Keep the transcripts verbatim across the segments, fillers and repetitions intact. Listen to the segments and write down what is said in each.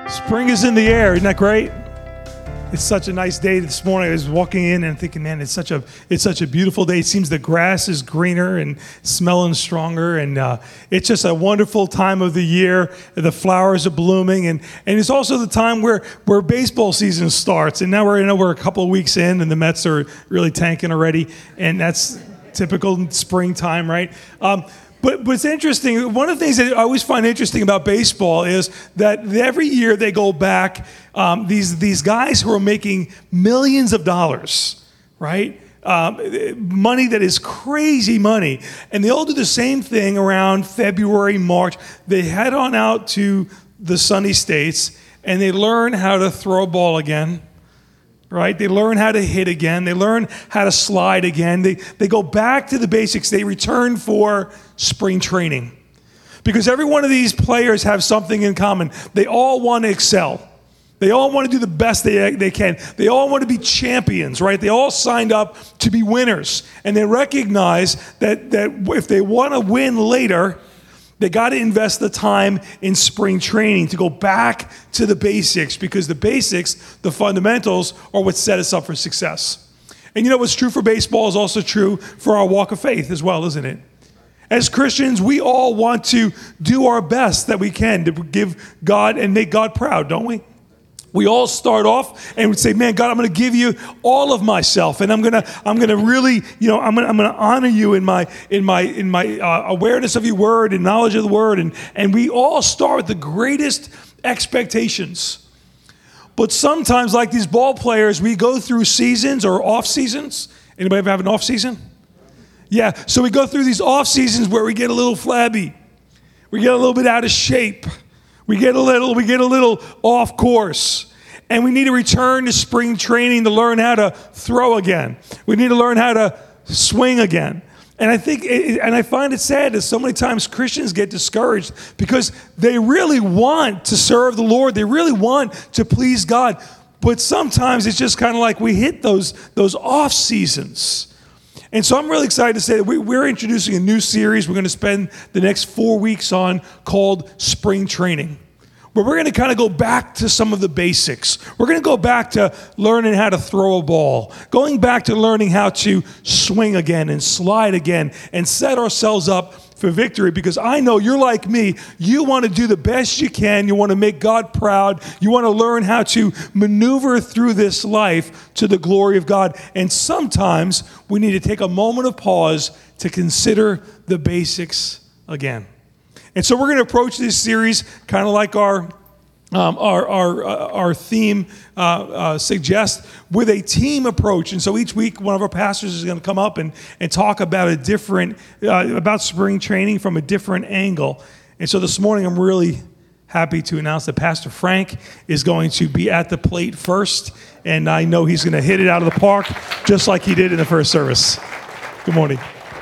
Spring is in the air. Isn't that great? It's such a nice day this morning. I was walking in and thinking, man, it's such a it's such a beautiful day. It seems the grass is greener and smelling stronger, and uh, it's just a wonderful time of the year. The flowers are blooming, and, and it's also the time where, where baseball season starts. And now we're you know we're a couple of weeks in, and the Mets are really tanking already, and that's typical springtime, right? Um, But, but it's interesting. One of the things that I always find interesting about baseball is that every year they go back, um, these, these guys who are making millions of dollars, right? Um, money that is crazy money. And they all do the same thing around February, March. They head on out to the sunny states and they learn how to throw a ball again. Right? They learn how to hit again. They learn how to slide again. They, they go back to the basics. They return for spring training. Because every one of these players have something in common. They all want to excel. They all want to do the best they, they can. They all want to be champions, right? They all signed up to be winners. And they recognize that, that if they want to win later, they got to invest the time in spring training to go back to the basics, because the basics, the fundamentals, are what set us up for success. And you know what's true for baseball is also true for our walk of faith as well, isn't it? As Christians, we all want to do our best that we can to give God and make God proud, don't we? We all start off and we say, man, God, I'm going to give you all of myself, and I'm going to, I'm going to really, you know, I'm going to, I'm going to honor you in my, in my, in my uh, awareness of your word and knowledge of the word, and and we all start with the greatest expectations. But sometimes, like these ball players, we go through seasons or off seasons. Anybody ever have an off season? Yeah. So we go through these off seasons where we get a little flabby, we get a little bit out of shape. We get a little, we get a little off course, and we need to return to spring training to learn how to throw again. We need to learn how to swing again. And I think, it, and I find it sad that so many times Christians get discouraged because they really want to serve the Lord. They really want to please God. But sometimes it's just kind of like we hit those, those off seasons. And so I'm really excited to say that we, we're introducing a new series we're going to spend the next four weeks on called Spring Training, where we're going to kind of go back to some of the basics. We're going to go back to learning how to throw a ball, going back to learning how to swing again and slide again and set ourselves up for victory, because I know you're like me. You want to do the best you can. You want to make God proud. You want to learn how to maneuver through this life to the glory of God. And sometimes we need to take a moment of pause to consider the basics again. And so we're going to approach this series kind of like our Um, our our uh, our theme uh, uh, suggests, with a team approach. And so each week, one of our pastors is going to come up and, and talk about a different, uh, about spring training from a different angle. And so this morning, I'm really happy to announce that Pastor Frank is going to be at the plate first. And I know he's going to hit it out of the park, just like he did in the first service. Good morning.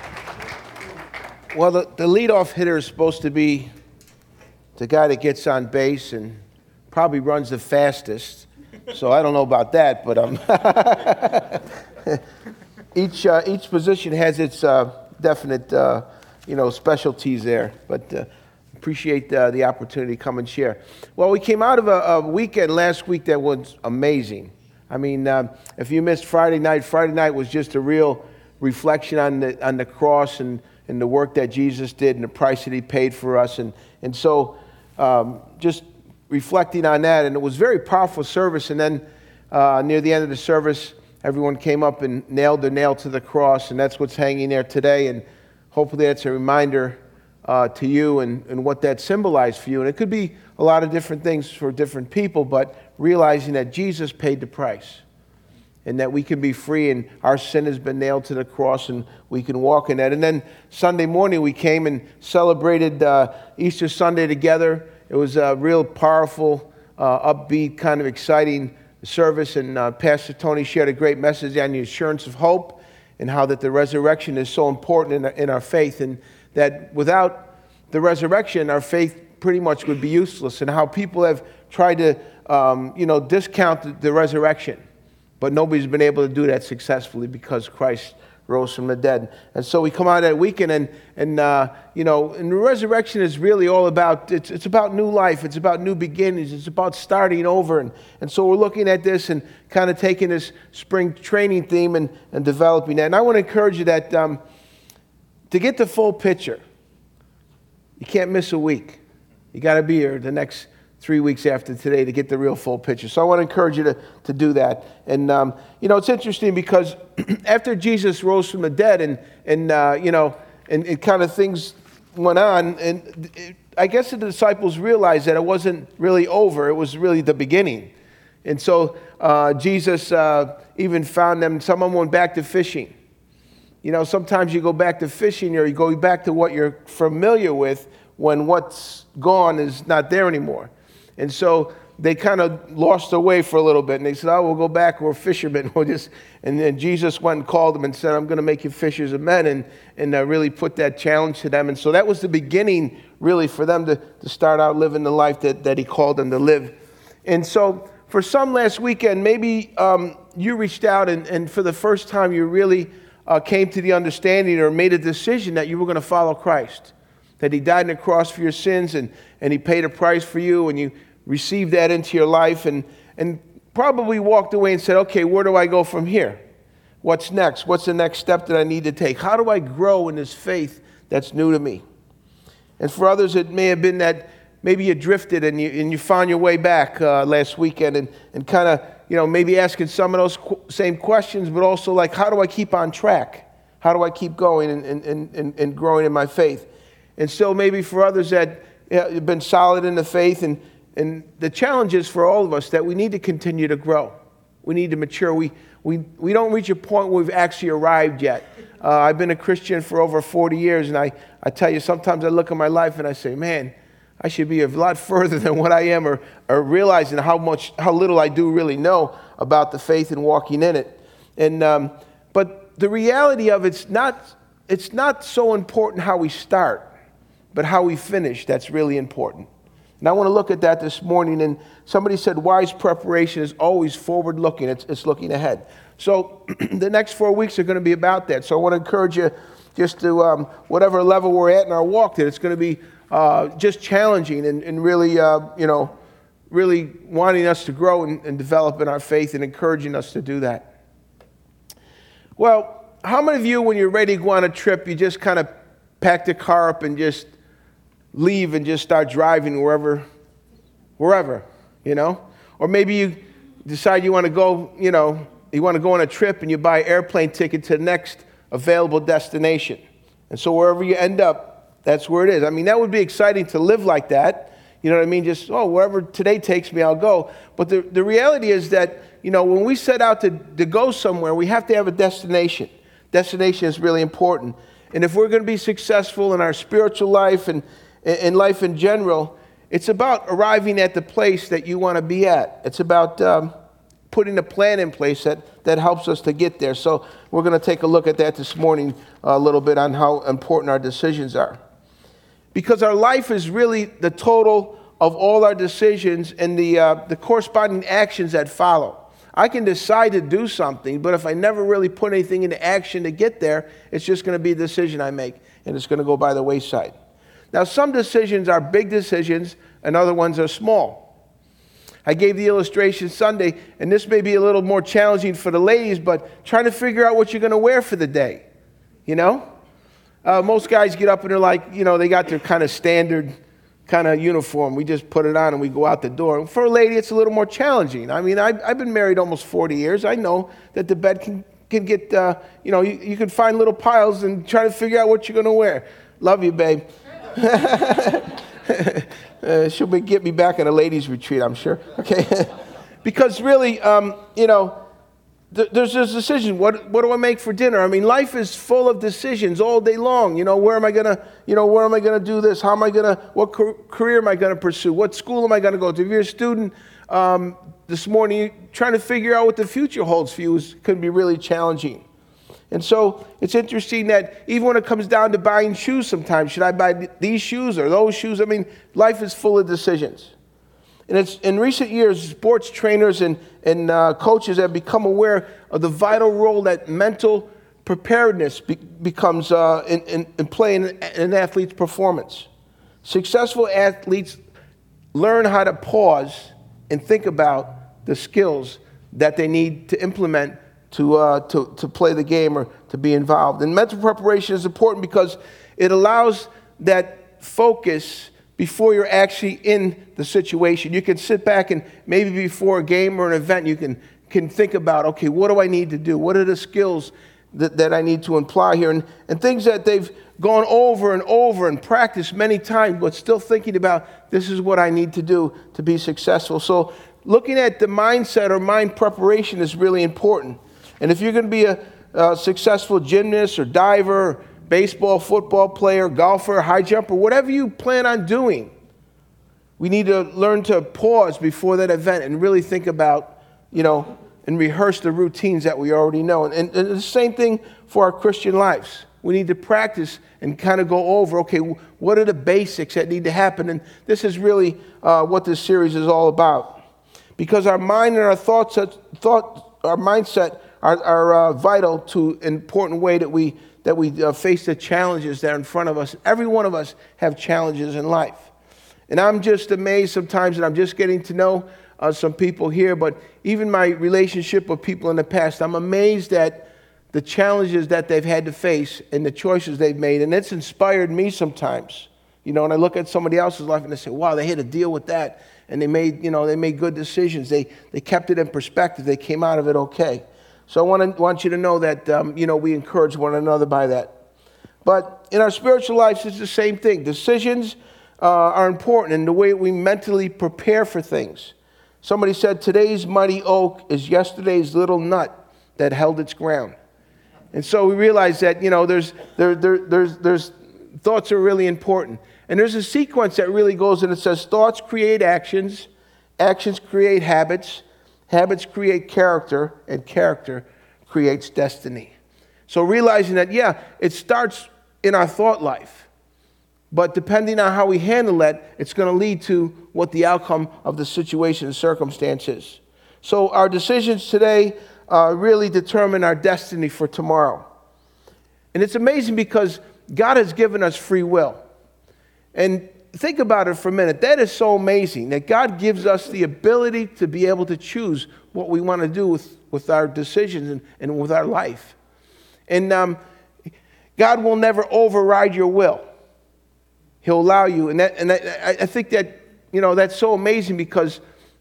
Well, the, the leadoff hitter is supposed to be the guy that gets on base and probably runs the fastest, so I don't know about that, but um, each uh, each position has its uh, definite, uh, you know, specialties there. But uh, appreciate uh, the opportunity to come and share. Well, we came out of a, a weekend last week that was amazing. I mean, uh, if you missed Friday night, Friday night was just a real reflection on the on the cross and and the work that Jesus did and the price that He paid for us, and and so um, just. reflecting on that, and it was a very powerful service. And then uh, near the end of the service, everyone came up and nailed their nail to the cross, and that's what's hanging there today. And hopefully that's a reminder uh, to you and, and what that symbolized for you. And it could be a lot of different things for different people, but realizing that Jesus paid the price and that we can be free, and our sin has been nailed to the cross, and we can walk in that. And then Sunday morning we came and celebrated uh, Easter Sunday together. It was a real powerful, uh, upbeat, kind of exciting service, and uh, Pastor Tony shared a great message on the assurance of hope and how that the resurrection is so important in our, in our faith, and that without the resurrection, our faith pretty much would be useless, and how people have tried to, um, you know, discount the, the resurrection, but nobody's been able to do that successfully because Christ rose from the dead. And so we come out that weekend, and, and uh, you know, and the resurrection is really all about, it's, it's about new life. It's about new beginnings. It's about starting over. And, and so we're looking at this and kind of taking this spring training theme and, and developing that. And I want to encourage you that um, to get the full picture, you can't miss a week. You got to be here the next three weeks after today to get the real full picture. So I want to encourage you to, to do that. And, um, you know, it's interesting because after Jesus rose from the dead and, and uh, you know, and, and kind of things went on, and it, I guess the disciples realized that it wasn't really over. It was really the beginning. And so uh, Jesus uh, even found them, some of them went back to fishing. You know, sometimes you go back to fishing or you go back to what you're familiar with when what's gone is not there anymore. And so they kind of lost their way for a little bit. And they said, oh, we'll go back. We're fishermen. We'll just, and then Jesus went and called them and said, I'm going to make you fishers of men, and, and uh, really put that challenge to them. And so that was the beginning, really, for them to, to start out living the life that, that he called them to live. And so for some last weekend, maybe um, you reached out and, and for the first time you really uh, came to the understanding or made a decision that you were going to follow Christ. That he died on the cross for your sins, and, and he paid a price for you, and you received that into your life, and, and probably walked away and said, okay, where do I go from here? What's next? What's the next step that I need to take? How do I grow in this faith that's new to me? And for others, it may have been that maybe you drifted and you, and you found your way back uh, last weekend and, and kind of, you know, maybe asking some of those qu- same questions, but also like, how do I keep on track? How do I keep going and, and, and, and growing in my faith? And so maybe for others that have been solid in the faith, and, and the challenge is for all of us that we need to continue to grow. We need to mature. We, we, we don't reach a point where we've actually arrived yet. Uh, I've been a Christian for over forty years, and I, I tell you, sometimes I look at my life and I say, man, I should be a lot further than what I am, or, or realizing how much, how little I do really know about the faith and walking in it. And um, but the reality of it's not, it's not so important how we start, but how we finish, that's really important. And I want to look at that this morning. And somebody said wise preparation is always forward-looking. It's, it's looking ahead. So the next four weeks are going to be about that. So I want to encourage you just to, um, whatever level we're at in our walk, that it's going to be uh, just challenging and, and really, uh, you know, really wanting us to grow and, and develop in our faith and encouraging us to do that. Well, how many of you, when you're ready to go on a trip, you just kind of pack the car up and just leave and just start driving wherever, wherever, you know? Or maybe you decide you want to go, you know, you want to go on a trip and you buy an airplane ticket to the next available destination. And so wherever you end up, that's where it is. I mean, that would be exciting to live like that. You know what I mean? Just, oh, wherever today takes me, I'll go. But the, the reality is that, you know, when we set out to, to go somewhere, we have to have a destination. Destination is really important. And if we're going to be successful in our spiritual life and in life in general, it's about arriving at the place that you want to be at. It's about um, putting a plan in place that, that helps us to get there. So we're going to take a look at that this morning a little bit on how important our decisions are. Because our life is really the total of all our decisions and the, uh, the corresponding actions that follow. I can decide to do something, but if I never really put anything into action to get there, it's just going to be a decision I make, and it's going to go by the wayside. Now, some decisions are big decisions, and other ones are small. I gave the illustration Sunday, and this may be a little more challenging for the ladies, but trying to figure out what you're going to wear for the day, you know? Uh, most guys get up and they're like, you know, they got their kind of standard kind of uniform. We just put it on and we go out the door. And for a lady, it's a little more challenging. I mean, I've, I've been married almost forty years. I know that the bed can, can get, uh, you know, you, you can find little piles and try to figure out what you're going to wear. Love you, babe. uh, she'll be, get me back in a ladies' retreat, I'm sure. Okay, because really, um, you know, th- there's this decision. What what do I make for dinner? I mean, life is full of decisions all day long. You know, where am I gonna? You know, where am I gonna do this? How am I gonna? What car- career am I gonna pursue? What school am I gonna go to? If you're a student, um, this morning trying to figure out what the future holds for you is, can be really challenging. And so it's interesting that even when it comes down to buying shoes sometimes, should I buy these shoes or those shoes? I mean, life is full of decisions. And it's in recent years, sports trainers and, and uh, coaches have become aware of the vital role that mental preparedness be, becomes uh, in, in, in play in, in an athlete's performance. Successful athletes learn how to pause and think about the skills that they need to implement to, uh, to, to play the game or to be involved. And mental preparation is important because it allows that focus before you're actually in the situation. You can sit back and maybe before a game or an event, you can, can think about, okay, what do I need to do? What are the skills that, that I need to apply here? And, and things that they've gone over and over and practiced many times, but still thinking about, this is what I need to do to be successful. So looking at the mindset or mind preparation is really important. And if you're going to be a, a successful gymnast or diver, baseball, football player, golfer, high jumper, whatever you plan on doing, we need to learn to pause before that event and really think about, you know, and rehearse the routines that we already know. And, and, and the same thing for our Christian lives. We need to practice and kind of go over, okay, what are the basics that need to happen? And this is really uh, what this series is all about. Because our mind and our thoughts, thought, our mindset are, are uh, vital to an important way that we that we uh, face the challenges that are in front of us. Every one of us have challenges in life. And I'm just amazed sometimes, and I'm just getting to know uh, some people here, but even my relationship with people in the past, I'm amazed at the challenges that they've had to face and the choices they've made. And it's inspired me sometimes. You know, and I look at somebody else's life and I say, wow, they had to deal with that. And they made, you know, they made good decisions. They, they kept it in perspective. They came out of it okay. So I want, to, want you to know that, um, you know, we encourage one another by that. But in our spiritual lives, it's the same thing. Decisions uh, are important in the way we mentally prepare for things. Somebody said, today's mighty oak is yesterday's little nut that held its ground. And so we realize that, you know, there's, there, there, there's, there's thoughts are really important. And there's a sequence that really goes in. It says, thoughts create actions, actions create habits, habits create character, and character creates destiny. So realizing that, yeah, it starts in our thought life. But depending on how we handle that, it's going to lead to what the outcome of the situation and circumstance is. So our decisions today uh, really determine our destiny for tomorrow. And it's amazing because God has given us free will. And think about it for a minute. That is so amazing that God gives us the ability to be able to choose what we want to do with, with our decisions and, and with our life. And um, God will never override your will. He'll allow you. And, that, and I, I think that, you know, that's so amazing because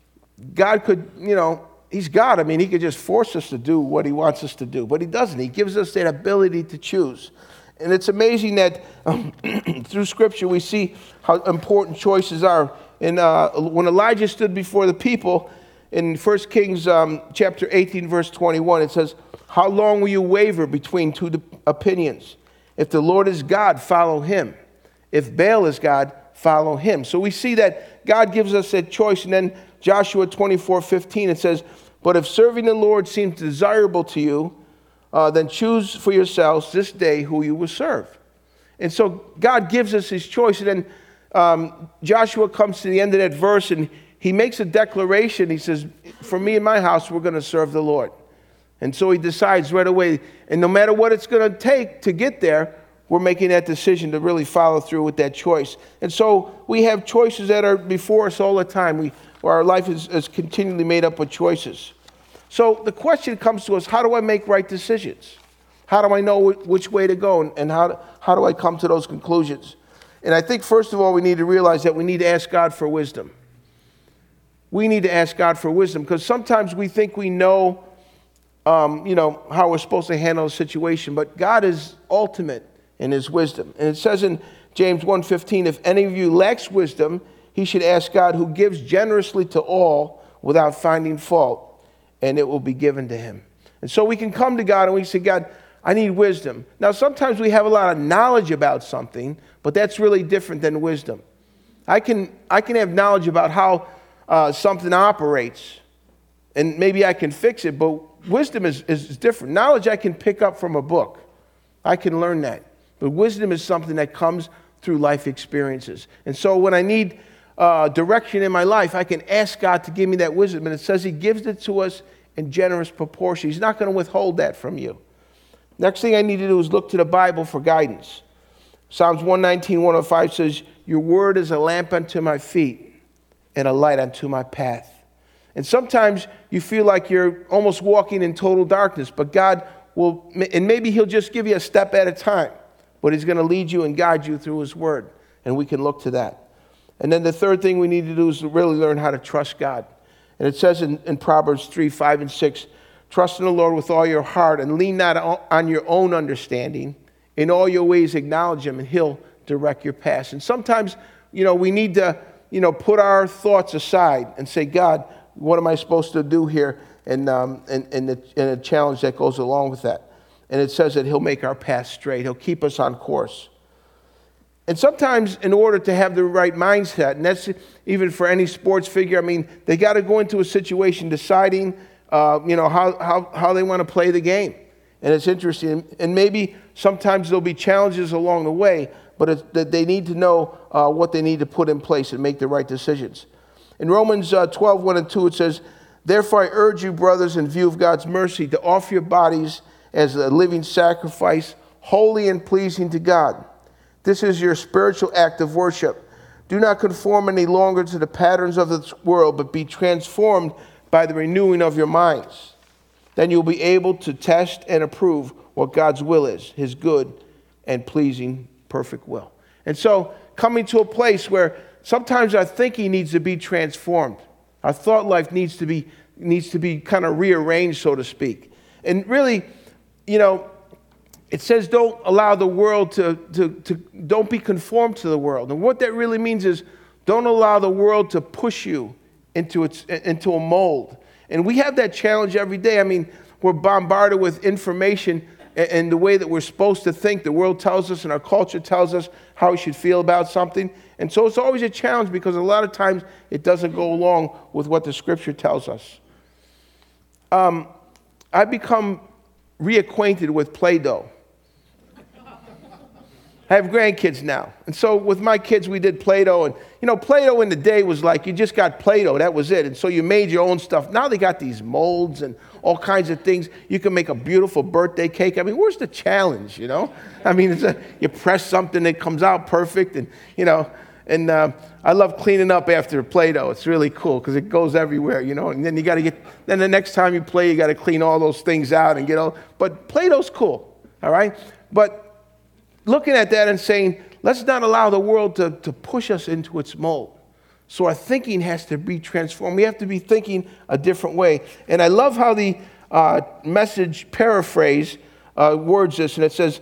God could, you know, He's God. I mean, He could just force us to do what He wants us to do. But He doesn't. He gives us that ability to choose. And it's amazing that um, through Scripture we see how important choices are. And uh, when Elijah stood before the people in First Kings um, chapter eighteen, verse twenty-one, it says, how long will you waver between two opinions? If the Lord is God, follow Him. If Baal is God, follow him. So we see that God gives us that choice. And then Joshua twenty-four fifteen, it says, but if serving the Lord seems desirable to you, Uh, then choose for yourselves this day who you will serve. And so God gives us His choice. And then um, Joshua comes to the end of that verse and he makes a declaration. He says, for me and my house, we're going to serve the Lord. And so he decides right away, and no matter what it's going to take to get there, we're making that decision to really follow through with that choice. And so we have choices that are before us all the time. We, our life is, is continually made up of choices. So the question comes to us, how do I make right decisions? How do I know which way to go, and, and how, do, how do I come to those conclusions? And I think, first of all, we need to realize that we need to ask God for wisdom. We need to ask God for wisdom, because sometimes we think we know, um, you know, how we're supposed to handle a situation, but God is ultimate in His wisdom. And it says in James one fifteen, if any of you lacks wisdom, he should ask God, who gives generously to all without finding fault, and it will be given to him. And so we can come to God and we say, God, I need wisdom. Now, sometimes we have a lot of knowledge about something, but that's really different than wisdom. I can, I can have knowledge about how uh, something operates, and maybe I can fix it, but wisdom is, is different. Knowledge I can pick up from a book. I can learn that. But wisdom is something that comes through life experiences. And so when I need Uh, direction in my life, I can ask God to give me that wisdom. And it says He gives it to us in generous proportion. He's not going to withhold that from you. Next thing I need to do is look to the Bible for guidance. Psalms one nineteen, one oh five says, your word is a lamp unto my feet and a light unto my path. And sometimes you feel like you're almost walking in total darkness, but God will, and maybe he'll just give you a step at a time, but he's going to lead you and guide you through his word, and we can look to that. And then the third thing we need to do is to really learn how to trust God. And it says in, in Proverbs three, five, and six, trust in the Lord with all your heart and lean not on your own understanding. In all your ways acknowledge him and he'll direct your path. And sometimes, you know, we need to, you know, put our thoughts aside and say, God, what am I supposed to do here? And, um, and, and, the, and a challenge that goes along with that. And it says that he'll make our path straight. He'll keep us on course. And sometimes in order to have the right mindset, and that's even for any sports figure, I mean, they got to go into a situation deciding, uh, you know, how, how, how they want to play the game. And it's interesting. And maybe sometimes there'll be challenges along the way, but it's, that they need to know uh, what they need to put in place and make the right decisions. In Romans uh, twelve, one and two, it says, therefore I urge you, brothers, in view of God's mercy, to offer your bodies as a living sacrifice, holy and pleasing to God. This is your spiritual act of worship. Do not conform any longer to the patterns of this world, but be transformed by the renewing of your minds. Then you'll be able to test and approve what God's will is, his good and pleasing, perfect will. And so coming to a place where sometimes our thinking needs to be transformed. Our thought life needs to be, needs to be kind of rearranged, so to speak. And really, you know, it says don't allow the world to, to, to, don't be conformed to the world. And what that really means is don't allow the world to push you into, its, into a mold. And we have that challenge every day. I mean, we're bombarded with information and the way that we're supposed to think. The world tells us and our culture tells us how we should feel about something. And so it's always a challenge because a lot of times it doesn't go along with what the scripture tells us. Um, I've become reacquainted with Play-Doh. I have grandkids now. And so with my kids, we did Play-Doh. And, you know, Play-Doh in the day was like you just got Play-Doh. That was it. And so you made your own stuff. Now they got these molds and all kinds of things. You can make a beautiful birthday cake. I mean, where's the challenge, you know? I mean, it's a, you press something, it comes out perfect. And, you know, and uh, I love cleaning up after Play-Doh. It's really cool because it goes everywhere, you know. And then you got to get, then the next time you play, you got to clean all those things out and get all, but Play-Doh's cool, all right? But looking at that and saying, let's not allow the world to, to push us into its mold. So our thinking has to be transformed. We have to be thinking a different way. And I love how the uh, Message paraphrase uh, words this, and it says,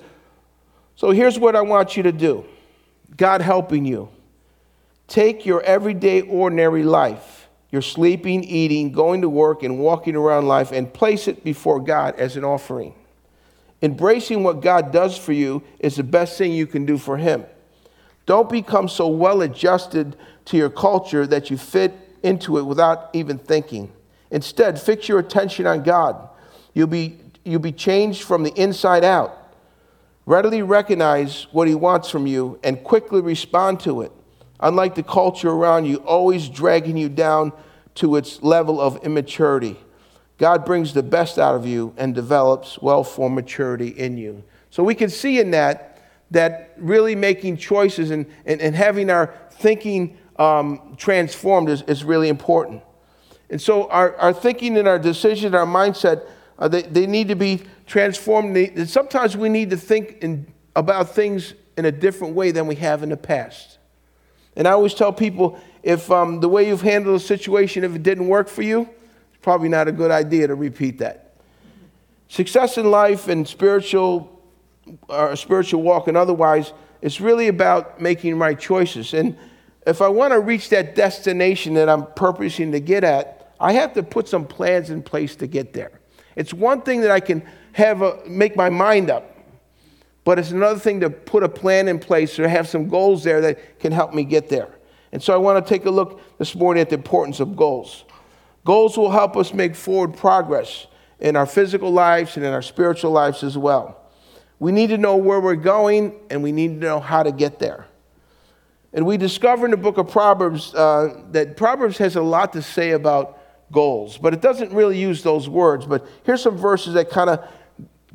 so here's what I want you to do. God helping you. Take your everyday, ordinary life, your sleeping, eating, going to work, and walking around life, and place it before God as an offering. Embracing what God does for you is the best thing you can do for him. Don't become so well adjusted to your culture that you fit into it without even thinking. Instead, fix your attention on God. You'll be, you'll be changed from the inside out. Readily recognize what he wants from you and quickly respond to it. Unlike the culture around you, always dragging you down to its level of immaturity. God brings the best out of you and develops well-formed maturity in you. So we can see in that, that really making choices and, and, and having our thinking um, transformed is, is really important. And so our, our thinking and our decision, our mindset, uh, they, they need to be transformed. They, sometimes we need to think in, about things in a different way than we have in the past. And I always tell people, if um, the way you've handled a situation, if it didn't work for you, probably not a good idea to repeat that. Success in life and spiritual, or spiritual walk and otherwise, it's really about making right choices. And if I want to reach that destination that I'm purposing to get at, I have to put some plans in place to get there. It's one thing that I can have a, make my mind up, but it's another thing to put a plan in place or have some goals there that can help me get there. And so I want to take a look this morning at the importance of goals. Goals will help us make forward progress in our physical lives and in our spiritual lives as well. We need to know where we're going, and we need to know how to get there. And we discover in the book of Proverbs uh, that Proverbs has a lot to say about goals, but it doesn't really use those words. But here's some verses that kind of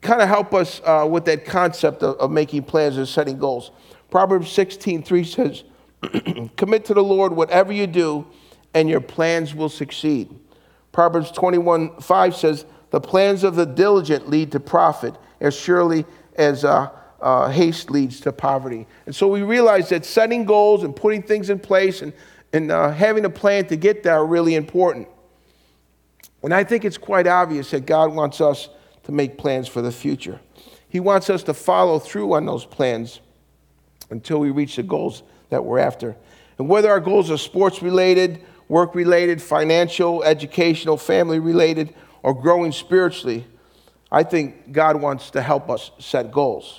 kind of help us uh, with that concept of, of making plans and setting goals. Proverbs sixteen three says, commit to the Lord whatever you do, and your plans will succeed. Proverbs twenty-one five says, the plans of the diligent lead to profit, as surely as uh, uh, haste leads to poverty. And so we realize that setting goals and putting things in place and, and uh, having a plan to get there are really important. And I think it's quite obvious that God wants us to make plans for the future. He wants us to follow through on those plans until we reach the goals that we're after. And whether our goals are sports-related, work-related, financial, educational, family-related, or growing spiritually, I think God wants to help us set goals.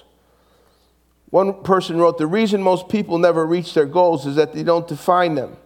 One person wrote, the reason most people never reach their goals is that they don't define them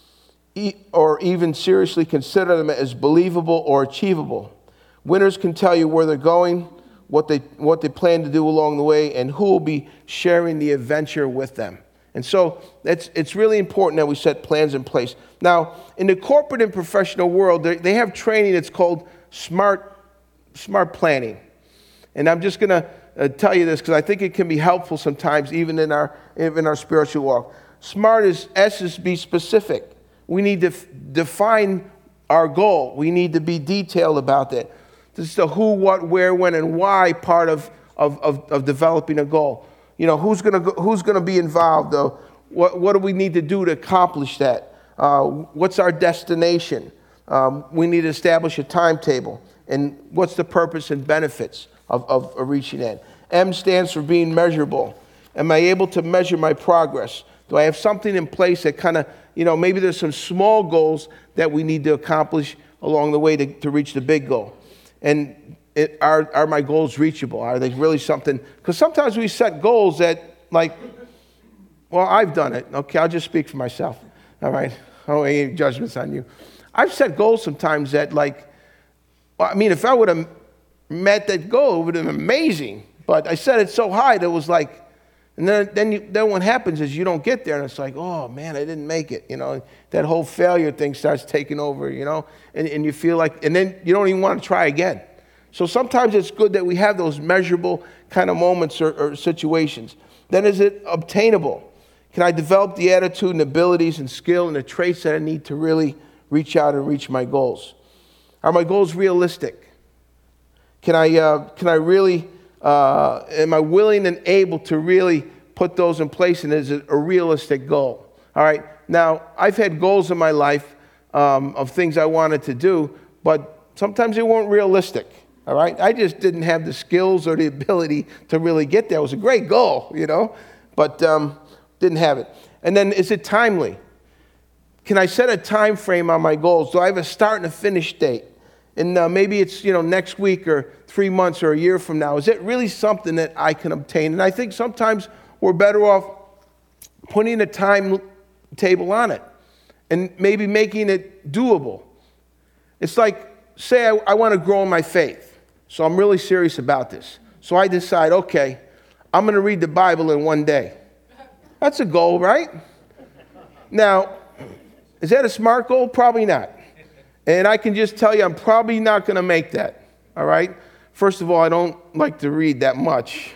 or even seriously consider them as believable or achievable. Winners can tell you where they're going, what they what they plan to do along the way, and who will be sharing the adventure with them. And so it's, it's really important that we set plans in place. Now, in the corporate and professional world, they, they have training that's called smart, smart planning. And I'm just going to uh, tell you this because I think it can be helpful sometimes, even in our, in our spiritual walk. SMART is, S is be specific. We need to f- define our goal. We need to be detailed about that. This is the who, what, where, when, and why part of, of, of, of developing a goal. You know, who's going to who's going to be involved, though? What, what do we need to do to accomplish that? Uh, what's our destination? Um, we need to establish a timetable. And what's the purpose and benefits of, of, of reaching that? M stands for being measurable. Am I able to measure my progress? Do I have something in place that kind of, you know, maybe there's some small goals that we need to accomplish along the way to, to reach the big goal? And it, are, are my goals reachable? Are they really something? Because sometimes we set goals that, like, well, I've done it. Okay, I'll just speak for myself. All right? I don't have any judgments on you. I've set goals sometimes that, like, well, I mean, if I would have met that goal, it would have been amazing. But I set it so high that it was like, and then then, you, then what happens is you don't get there, and it's like, oh, man, I didn't make it. You know, that whole failure thing starts taking over, you know, and, and you feel like, and then you don't even want to try again. So sometimes it's good that we have those measurable kind of moments or, or situations. Then is it obtainable? Can I develop the attitude and abilities and skill and the traits that I need to really reach out and reach my goals? Are my goals realistic? Can I, uh, can I really... Uh, am I willing and able to really put those in place, and is it a realistic goal? All right. Now, I've had goals in my life um, of things I wanted to do, but sometimes they weren't realistic. All right. I just didn't have the skills or the ability to really get there. It was a great goal, you know, but um, didn't have it. And then, is it timely? Can I set a time frame on my goals? Do I have a start and a finish date? And uh, maybe it's, you know, next week or three months or a year from now. Is it really something that I can obtain? And I think sometimes we're better off putting a timetable on it and maybe making it doable. It's like, say I, I want to grow in my faith. So I'm really serious about this. So I decide, okay, I'm going to read the Bible in one day. That's a goal, right? Now, is that a SMART goal? Probably not. And I can just tell you, I'm probably not going to make that, all right? First of all, I don't like to read that much.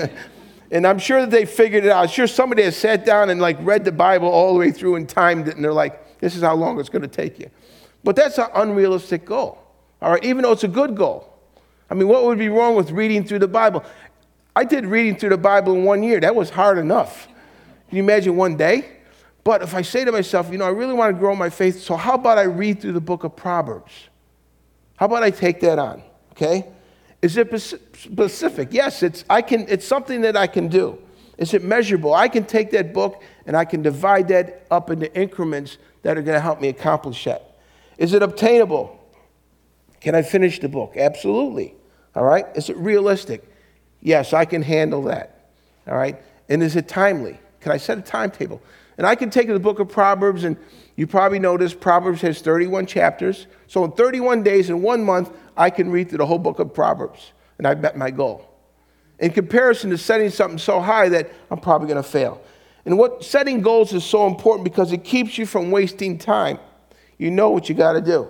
And I'm sure that they figured it out. I'm sure somebody has sat down and, like, read the Bible all the way through and timed it, and they're like, this is how long it's going to take you. But that's an unrealistic goal, all right, even though it's a good goal. I mean, what would be wrong with reading through the Bible? I did reading through the Bible in one year. That was hard enough. Can you imagine one day? But if I say to myself, you know, I really want to grow my faith, so how about I read through the book of Proverbs? How about I take that on, okay? Is it specific? Yes, it's, I can, it's something that I can do. Is it measurable? I can take that book and I can divide that up into increments that are going to help me accomplish that. Is it obtainable? Can I finish the book? Absolutely, all right? Is it realistic? Yes, I can handle that, all right? And is it timely? Can I set a timetable? And I can take the book of Proverbs, and you probably noticed Proverbs has thirty-one chapters. So in thirty-one days, in one month, I can read through the whole book of Proverbs, and I've met my goal. In comparison to setting something so high that I'm probably going to fail. And what setting goals is so important because it keeps you from wasting time. You know what you got to do.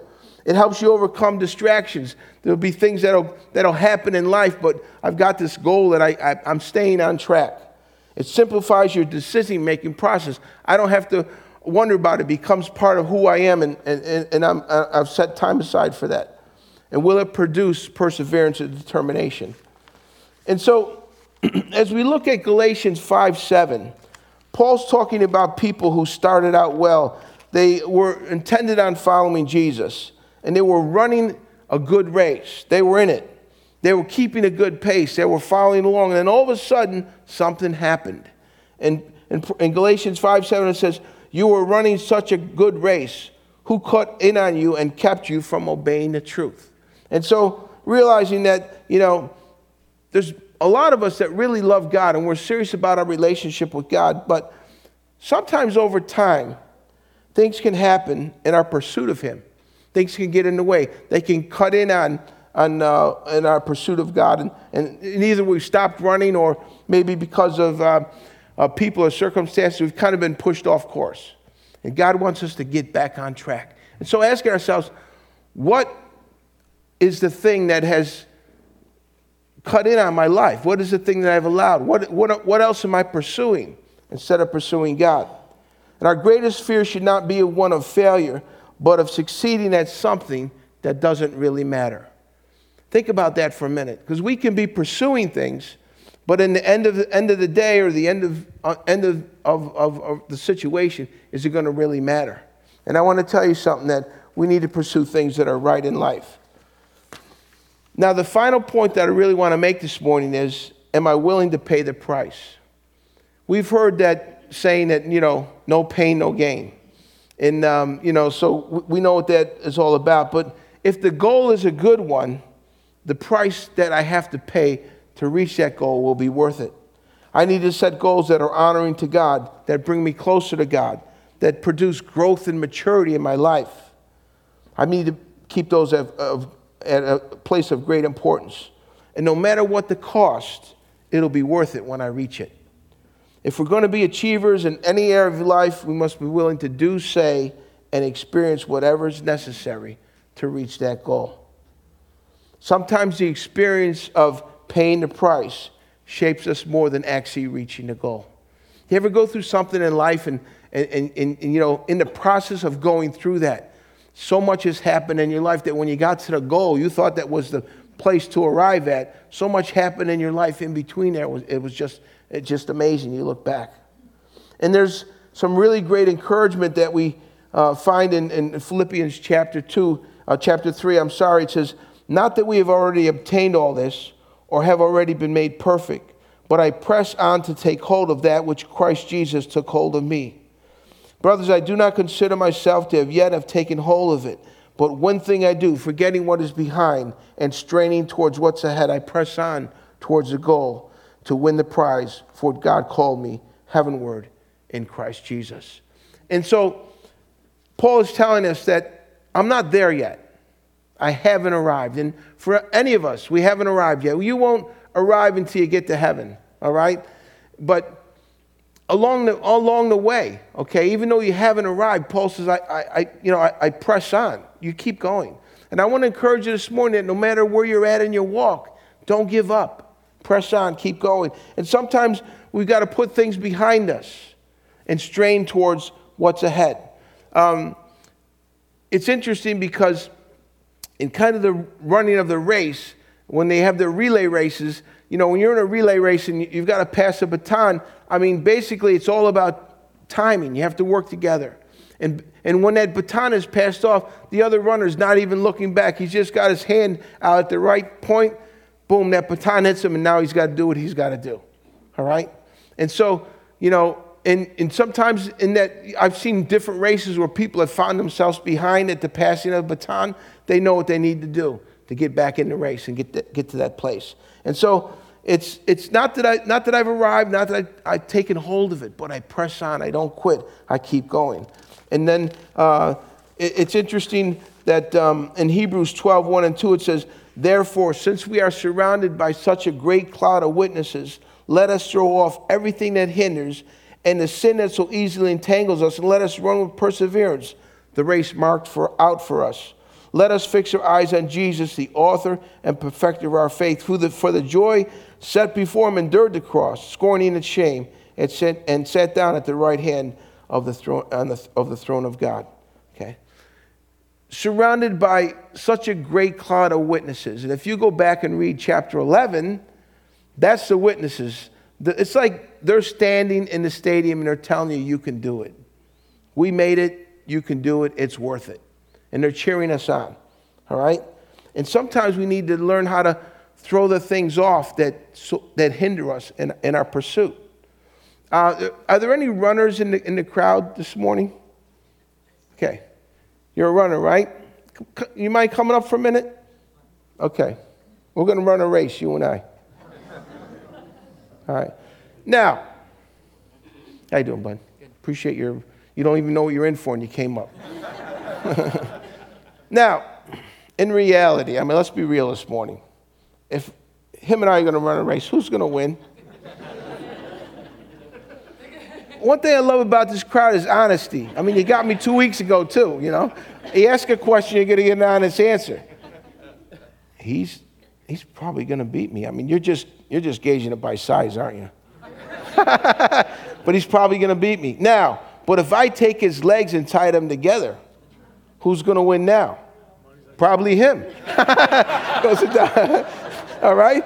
It helps you overcome distractions. There'll be things that'll, that'll happen in life, but I've got this goal that I, I, I'm staying on track. It simplifies your decision-making process. I don't have to wonder about it. It becomes part of who I am, and, and, and I'm, I've set time aside for that. And will it produce perseverance and determination? And so, as we look at Galatians five seven, Paul's talking about people who started out well. They were intended on following Jesus, and they were running a good race. They were in it. They were keeping a good pace. They were following along, and then all of a sudden, something happened. And in, in Galatians five seven, it says, you were running such a good race. Who cut in on you and kept you from obeying the truth? And so, realizing that, you know, there's a lot of us that really love God, and we're serious about our relationship with God, but sometimes over time, things can happen in our pursuit of Him. Things can get in the way. They can cut in on, on uh, in our pursuit of God, and, and, and either we've stopped running, or maybe because of uh, uh, people or circumstances, we've kind of been pushed off course. And God wants us to get back on track. And so asking ourselves, what is the thing that has cut in on my life? What is the thing that I've allowed? What, what, what else am I pursuing instead of pursuing God? And our greatest fear should not be one of failure, but of succeeding at something that doesn't really matter. Think about that for a minute, because we can be pursuing things, but in the end of the end of the day, or the end of uh, end of, of, of, of the situation, is it going to really matter? And I want to tell you something, that we need to pursue things that are right in life. Now, the final point that I really want to make this morning is, am I willing to pay the price? We've heard that saying that, you know, no pain, no gain. And, um, you know, so we know what that is all about. But if the goal is a good one, the price that I have to pay to reach that goal will be worth it. I need to set goals that are honoring to God, that bring me closer to God, that produce growth and maturity in my life. I need to keep those of, of at a place of great importance. And no matter what the cost, it'll be worth it when I reach it. If we're going to be achievers in any area of life, we must be willing to do, say, and experience whatever is necessary to reach that goal. Sometimes the experience of paying the price shapes us more than actually reaching the goal. You ever go through something in life, and, and, and, and, and you know, in the process of going through that, so much has happened in your life that when you got to the goal, you thought that was the place to arrive at. So much happened in your life in between there. It was, it was just, it's just amazing. You look back. And there's some really great encouragement that we uh, find in, in Philippians chapter two, uh, chapter three, I'm sorry. It says, not that we have already obtained all this or have already been made perfect, but I press on to take hold of that which Christ Jesus took hold of me. Brothers, I do not consider myself to have yet have taken hold of it. But one thing I do, forgetting what is behind and straining towards what's ahead, I press on towards the goal to win the prize for what God called me heavenward in Christ Jesus. And so Paul is telling us that I'm not there yet. I haven't arrived. And for any of us, we haven't arrived yet. You won't arrive until you get to heaven, all right? But Along the along the way, okay, even though you haven't arrived, Paul says, I, I, I you know, I, I press on. You keep going. And I want to encourage you this morning that no matter where you're at in your walk, don't give up. Press on, keep going. And sometimes we've got to put things behind us and strain towards what's ahead. Um, it's interesting because in kind of the running of the race, when they have the relay races, you know, when you're in a relay race and you've got to pass a baton, I mean, basically it's all about timing. You have to work together. And and when that baton is passed off, the other runner's not even looking back. He's just got his hand out at the right point. Boom, that baton hits him, and now he's got to do what he's got to do. All right? And so, you know, and, and sometimes in that, I've seen different races where people have found themselves behind at the passing of the baton. They know what they need to do to get back in the race and get to, get to that place. And so it's it's not that I not that I've arrived, not that I, I've taken hold of it, but I press on. I don't quit. I keep going. And then uh, it, it's interesting that um, in Hebrews twelve, one and two, it says, therefore, since we are surrounded by such a great cloud of witnesses, let us throw off everything that hinders and the sin that so easily entangles us, and let us run with perseverance the race marked for out for us. let us fix our eyes on Jesus, the author and perfecter of our faith, who the, for the joy set before him endured the cross, scorning its shame, and sat, and sat down at the right hand of the throne, on the, of the throne of God. Okay? Surrounded by such a great cloud of witnesses. And if you go back and read chapter eleven, that's the witnesses. It's like they're standing in the stadium and they're telling you, you can do it. We made it. You can do it. It's worth it. And they're cheering us on. All right? And sometimes we need to learn how to throw the things off that, so, that hinder us in, in our pursuit. Uh, are there any runners in the, in the crowd this morning? Okay. You're a runner, right? You mind coming up for a minute? Okay. We're going to run a race, you and I. All right. Now, how you doing, bud? Appreciate your, you don't even know what you're in for and you came up. Now, in reality, I mean, let's be real this morning. If him and I are going to run a race, who's going to win? One thing I love about this crowd is honesty. I mean, you got me two weeks ago, too, you know. You ask a question, you're going to get an honest answer. He's he's probably going to beat me. I mean, you're just you're just gauging it by size, aren't you? But he's probably going to beat me. Now, but if I take his legs and tie them together, who's going to win now? Probably him. Goes it down. All right?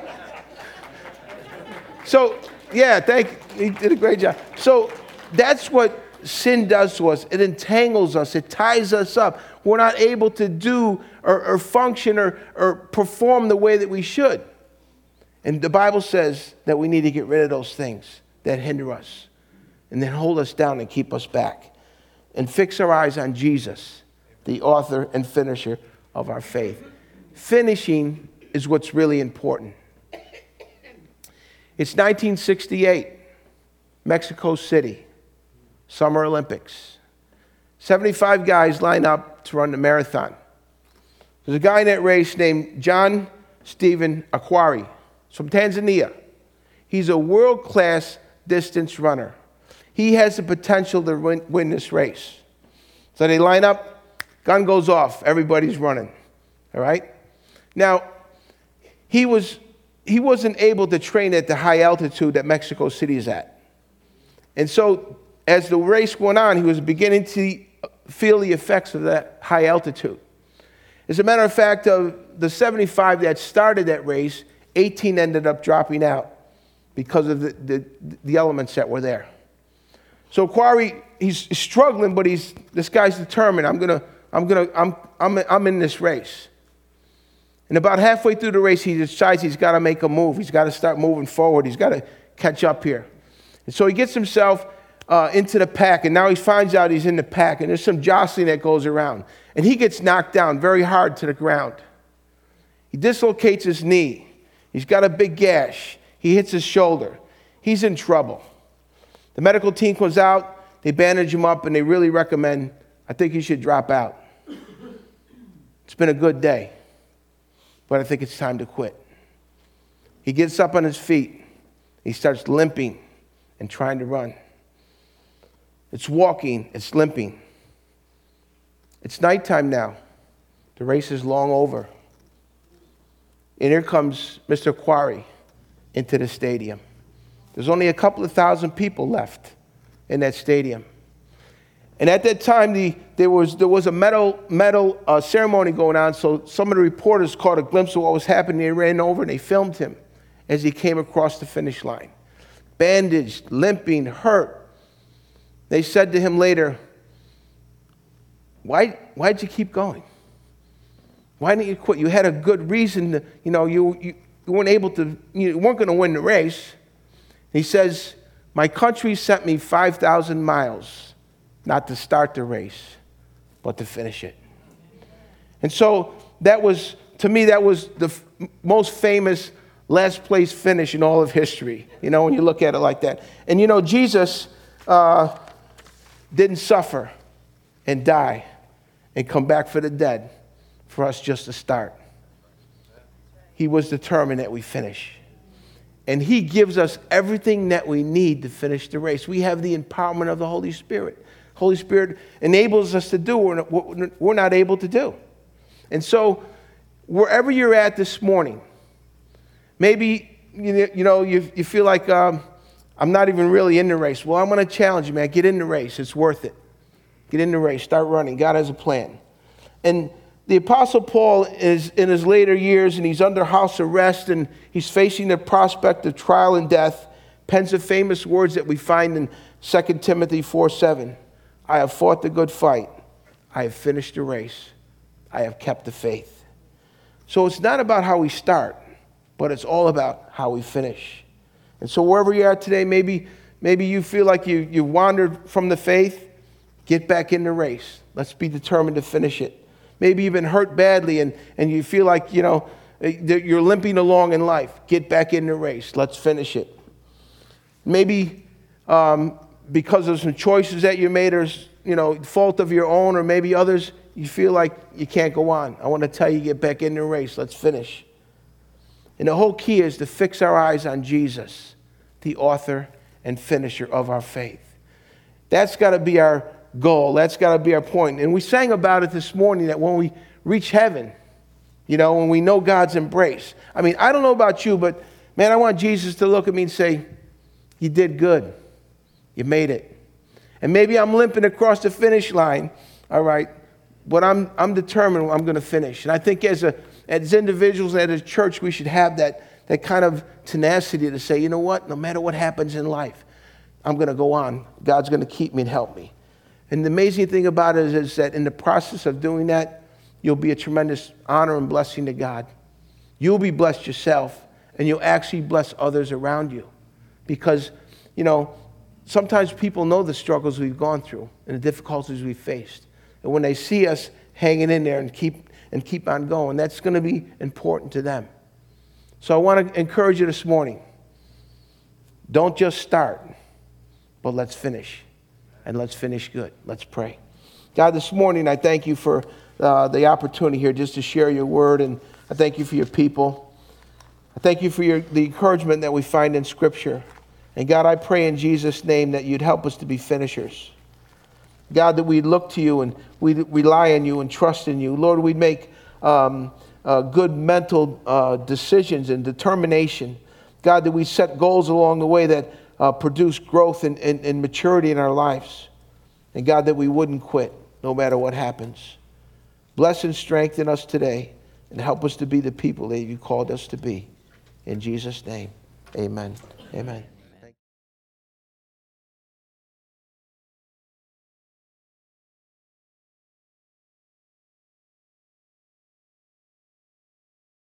So, yeah, thank you. He did a great job. So that's what sin does to us. It entangles us. It ties us up. We're not able to do or, or function or, or perform the way that we should. And the Bible says that we need to get rid of those things that hinder us and then hold us down and keep us back and fix our eyes on Jesus, the author and finisher of our faith. Finishing is what's really important. It's nineteen sixty-eight, Mexico City, Summer Olympics. seventy-five guys line up to run the marathon. There's a guy in that race named John Stephen Akhwari. He's from Tanzania. He's a world-class distance runner. He has the potential to win, win this race. So they line up, gun goes off, everybody's running. All right? Now, he was he wasn't able to train at the high altitude that Mexico City is at. And so as the race went on, he was beginning to feel the effects of that high altitude. As a matter of fact, of the seventy-five that started that race, eighteen ended up dropping out because of the, the, the elements that were there. So Akhwari, he's struggling, but he's this guy's determined. I'm gonna, I'm gonna, I'm, I'm, I'm in this race. And about halfway through the race, he decides he's got to make a move. He's got to start moving forward. He's got to catch up here. And so he gets himself uh, into the pack, and now he finds out he's in the pack, and there's some jostling that goes around. And he gets knocked down very hard to the ground. He dislocates his knee. He's got a big gash. He hits his shoulder. He's in trouble. The medical team comes out, they bandage him up, and they really recommend, I think he should drop out. It's been a good day, but I think it's time to quit. He gets up on his feet. He starts limping and trying to run. It's walking, it's limping. It's nighttime now. The race is long over. And here comes Mister Akhwari into the stadium. There's only a couple of thousand people left in that stadium. And at that time, the, there was there was a medal, medal uh, ceremony going on, so some of the reporters caught a glimpse of what was happening. They ran over and they filmed him as he came across the finish line. Bandaged, limping, hurt. They said to him later, Why, why'd you keep going? Why didn't you quit? You had a good reason to, you know, you, you, you weren't able to, you weren't going to win the race. He says, my country sent me five thousand miles, not to start the race, but to finish it. And so that was, to me, that was the f- most famous last place finish in all of history, you know, when you look at it like that. And, you know, Jesus uh, didn't suffer and die and come back for the dead for us just to start. He was determined that we finish. And he gives us everything that we need to finish the race. We have the empowerment of the Holy Spirit. Holy Spirit enables us to do what we're not able to do. And so, wherever you're at this morning, maybe you know you, you feel like um, I'm not even really in the race. Well, I'm going to challenge you, man. Get in the race. It's worth it. Get in the race. Start running. God has a plan. And the Apostle Paul is in his later years, and he's under house arrest, and he's facing the prospect of trial and death. Pens the famous words that we find in Second Timothy four seven. I have fought the good fight. I have finished the race. I have kept the faith. So it's not about how we start, but it's all about how we finish. And so wherever you are today, maybe, maybe you feel like you, you wandered from the faith. Get back in the race. Let's be determined to finish it. Maybe you've been hurt badly and, and you feel like, you know, you're limping along in life. Get back in the race. Let's finish it. Maybe um, because of some choices that you made or, you know, fault of your own, or maybe others, you feel like you can't go on. I want to tell you, get back in the race. Let's finish. And the whole key is to fix our eyes on Jesus, the author and finisher of our faith. That's got to be our goal. That's got to be our point. And we sang about it this morning, that when we reach heaven, you know, when we know God's embrace. I mean, I don't know about you, but man, I want Jesus to look at me and say, you did good. You made it. And maybe I'm limping across the finish line, all right, but I'm I'm determined I'm going to finish. And I think as a as individuals and as a church, we should have that, that kind of tenacity to say, you know what, no matter what happens in life, I'm going to go on. God's going to keep me and help me. And the amazing thing about it is, is that in the process of doing that, you'll be a tremendous honor and blessing to God. You'll be blessed yourself, and you'll actually bless others around you. Because, you know, sometimes people know the struggles we've gone through and the difficulties we've faced. And when they see us hanging in there and keep and keep on going, that's going to be important to them. So I want to encourage you this morning. Don't just start, but let's finish. And let's finish good. Let's pray. God, this morning I thank you for uh, the opportunity here just to share your word, and I thank you for your people. I thank you for your, the encouragement that we find in Scripture. And God, I pray in Jesus' name that you'd help us to be finishers. God, that we'd look to you and we'd rely on you and trust in you. Lord, we'd make um, uh, good mental uh, decisions and determination. God, that we set goals along the way that uh, produce growth and, and, and maturity in our lives. And God, that we wouldn't quit no matter what happens. Bless and strengthen us today and help us to be the people that you called us to be. In Jesus' name, amen. Amen.